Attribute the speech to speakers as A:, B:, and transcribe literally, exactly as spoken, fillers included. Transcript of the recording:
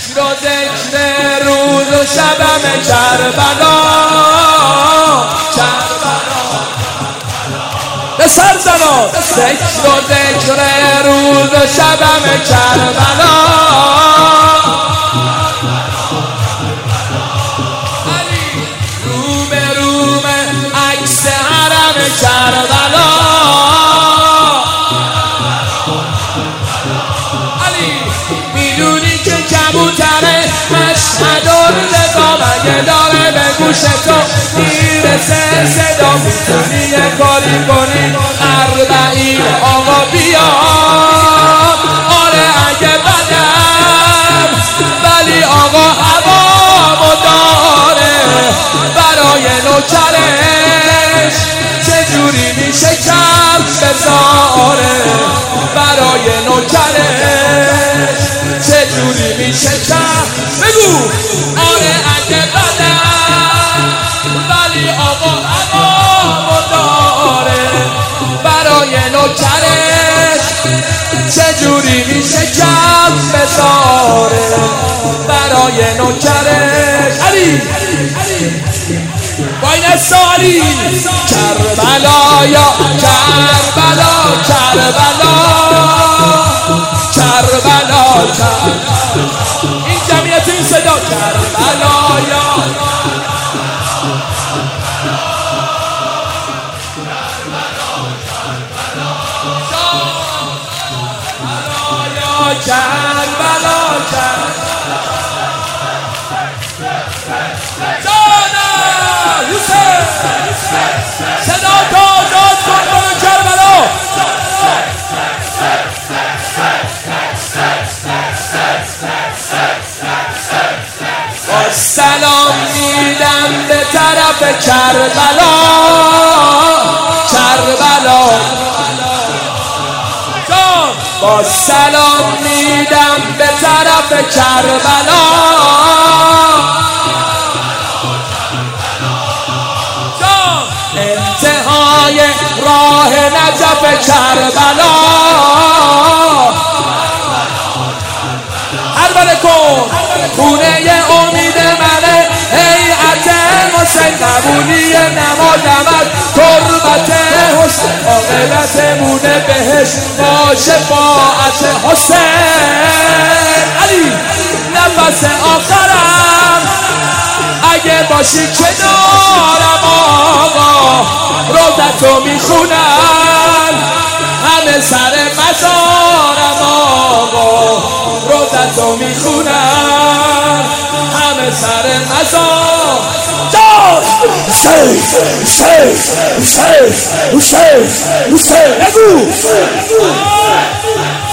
A: ذکر و ذکر روز و شبم کربلا به سر زنا ذکر و ذکر روز و شبم کربلا علی روم روم عکس حرم کربلا علی میدونی که کبوتره مشهد و رضا مگه داره به گوش تو میرسه صدا میتونی یه کاری کنی اربعین آقا بیا آره اگه بدم ولی آقا هوامو داره برای نوکرش چجوری میشه کم بذاره برای نوکرش چجوری میشه کم بگو آره اگه بدم ولی آقا هوامو داره برای نوکرش چجوری میشه کم بذاره برای نوکرش علی با این سالی کربلا یا کربلا کربلا کربلا این جمعیت این صدا کربلا یا کربلا جانا یوسف صدا تا داد کن برو کربلا با سلام میدم به طرف کربلا کربلا با سلام میدم به طرف کربلا انتهای راه نجف کربلا هر کن خونه امید منه هیئت حسین قبولی نمازمت تربت حسین عاقبت مونه بهش با شفاعت حسین علی نفس آخرم اگه باشی کنارم آقا روزتو میخونم همه سر مزارم آقا روزتو میخونم همه سر مزار حسین حسین حسین حسین حسین بگو